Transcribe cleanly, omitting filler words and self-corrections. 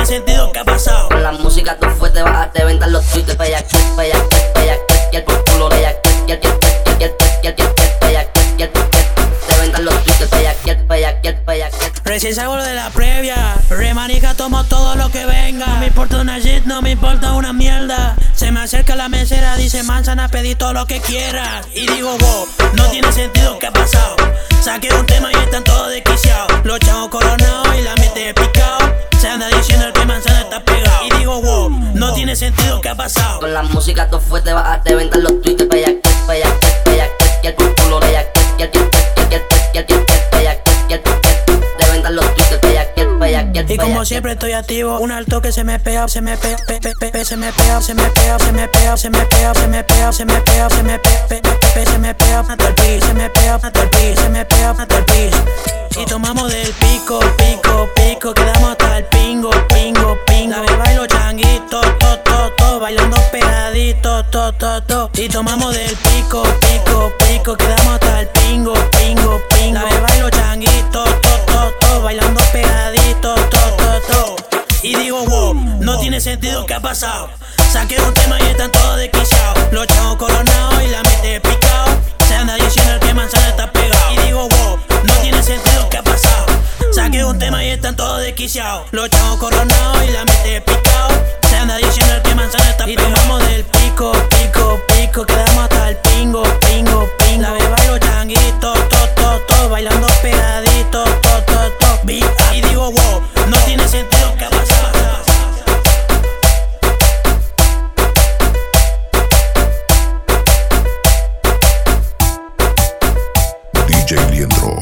sentido, ¿qué ha pasado? Con la música tú fue, te vas a te ventas los tweets. Y el por culo, te ventas los tweets. Recién salgo de la previa, remanica, tomo todo lo que venga. No me importa una shit, no me importa una mierda. Se me acerca la mesera, dice manzana, pedí todo lo que quieras. Y digo, wow, no tiene sentido, ¿qué ha pasado? Saqué un tema y están todos desquiciados. Los chavos coronados y la mente picado. Se anda diciendo el que manzana está pegado. Y digo, wow, no tiene sentido, ¿qué ha pasado? Con la música tú fue, te vas a te ventas los tweets. Y el por culo, te ventas los tweets. Y como siempre estoy activo, un alto que se me pega, se me pega, mata el piso, se me pega, mata el piso. Y tomamos del pico, quedamos hasta el pingo. La beba y los changuitos, bailando pegadito, Y tomamos del pico, quedamos hasta el pingo. La beba y los changuitos, bailando pegadito, Y digo, wow, no tiene sentido, ¿qué ha pasado? Saqué un tema y están todos desquiciados. Los chavos coronados y la mente picado. Se anda diciendo el que manzana está pegado. Y digo, wow, no tiene sentido, ¿qué ha pasado? Saqué un tema y están todos desquiciados. Los chavos coronados y la mente picado. Se anda diciendo el que manzana está pegado. Y tomamos del pico, quedamos hasta el pingo. La beba y los changuitos, bailando pegadito, Y digo, wow, no tiene sentido, ¿qué ha pasado? DJ Liendro.